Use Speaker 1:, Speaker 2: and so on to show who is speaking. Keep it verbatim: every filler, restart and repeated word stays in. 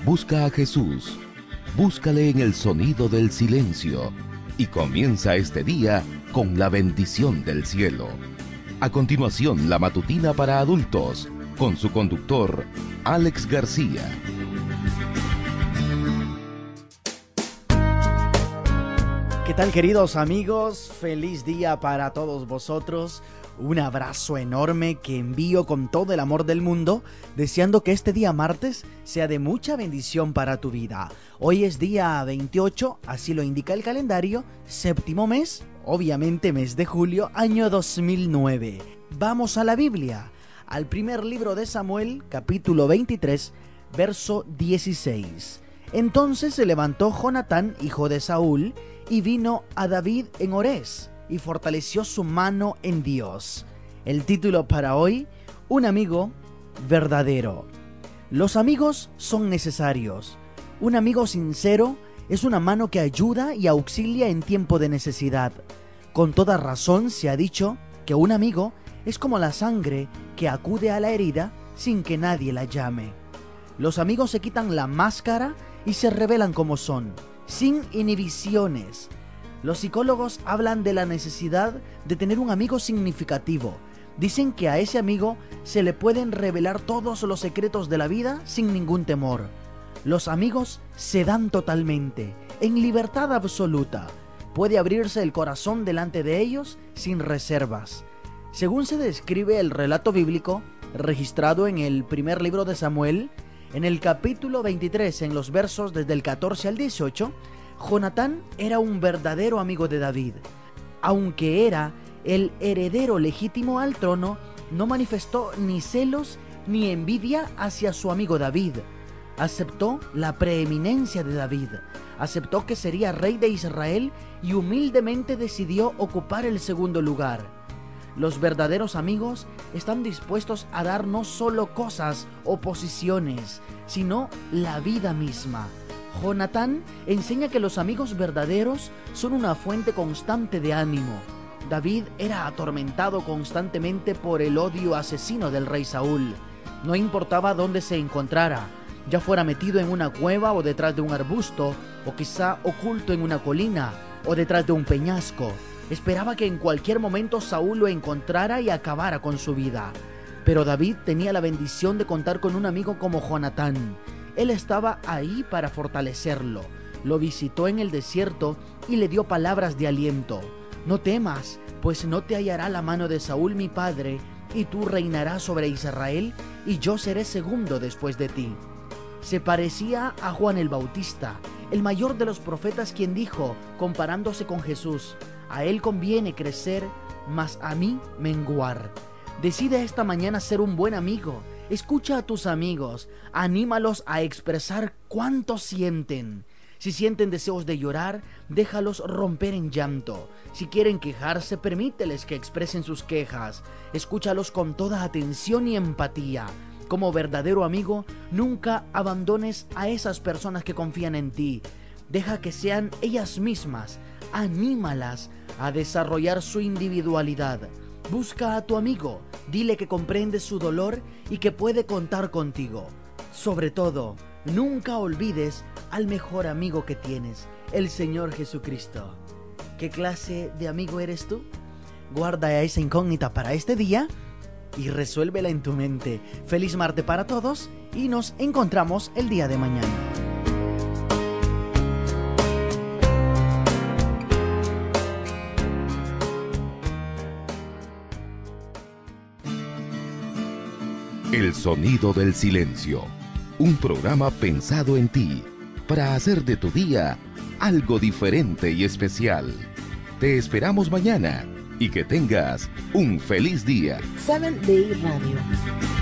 Speaker 1: Busca a Jesús, búscale en el sonido del silencio y comienza este día con la bendición del cielo. A continuación, la matutina para adultos, con su conductor, Alex García.
Speaker 2: ¿Qué tal, queridos amigos? Feliz día para todos vosotros. Un abrazo enorme que envío con todo el amor del mundo, deseando que este día martes sea de mucha bendición para tu vida. Hoy es día veintiocho, así lo indica el calendario, séptimo mes, obviamente mes de julio, año dos mil nueve. Vamos a la Biblia, al primer libro de Samuel, capítulo veintitrés, verso dieciséis. Entonces se levantó Jonatán, hijo de Saúl, y vino a David en Orés, y fortaleció su mano en Dios. El título para hoy: un amigo verdadero. Los amigos son necesarios. Un amigo sincero es una mano que ayuda y auxilia en tiempo de necesidad. Con toda razón se ha dicho que un amigo es como la sangre que acude a la herida sin que nadie la llame. Los amigos se quitan la máscara y se revelan como son, sin inhibiciones. Los psicólogos hablan de la necesidad de tener un amigo significativo. Dicen que a ese amigo se le pueden revelar todos los secretos de la vida sin ningún temor. Los amigos se dan totalmente, en libertad absoluta. Puede abrirse el corazón delante de ellos sin reservas. Según se describe el relato bíblico, registrado en el primer libro de Samuel, en el capítulo veintitrés, en los versos desde el catorce al dieciocho, Jonatán era un verdadero amigo de David. Aunque era el heredero legítimo al trono, no manifestó ni celos ni envidia hacia su amigo David. Aceptó la preeminencia de David, aceptó que sería rey de Israel y humildemente decidió ocupar el segundo lugar. Los verdaderos amigos están dispuestos a dar no solo cosas o posiciones, sino la vida misma. Jonatán enseña que los amigos verdaderos son una fuente constante de ánimo. David era atormentado constantemente por el odio asesino del rey Saúl. No importaba dónde se encontrara, ya fuera metido en una cueva o detrás de un arbusto, o quizá oculto en una colina o detrás de un peñasco. Esperaba que en cualquier momento Saúl lo encontrara y acabara con su vida. Pero David tenía la bendición de contar con un amigo como Jonatán. Él estaba ahí para fortalecerlo. Lo visitó en el desierto y le dio palabras de aliento. No temas, pues no te hallará la mano de Saúl mi padre, y tú reinarás sobre Israel, y yo seré segundo después de ti. Se parecía a Juan el Bautista, el mayor de los profetas, quien dijo, comparándose con Jesús: a él conviene crecer, mas a mí menguar. Decide esta mañana ser un buen amigo. Escucha a tus amigos, anímalos a expresar cuánto sienten. Si sienten deseos de llorar, déjalos romper en llanto. Si quieren quejarse, permíteles que expresen sus quejas. Escúchalos con toda atención y empatía. Como verdadero amigo, nunca abandones a esas personas que confían en ti. Deja que sean ellas mismas. Anímalas a desarrollar su individualidad. Busca a tu amigo, dile que comprendes su dolor y que puede contar contigo. Sobre todo, nunca olvides al mejor amigo que tienes, el Señor Jesucristo. ¿Qué clase de amigo eres tú? Guarda esa incógnita para este día y resuélvela en tu mente. Feliz martes para todos y nos encontramos el día de mañana.
Speaker 1: El sonido del silencio, un programa pensado en ti, para hacer de tu día algo diferente y especial. Te esperamos mañana y que tengas un feliz día.
Speaker 3: Seventh Day Radio.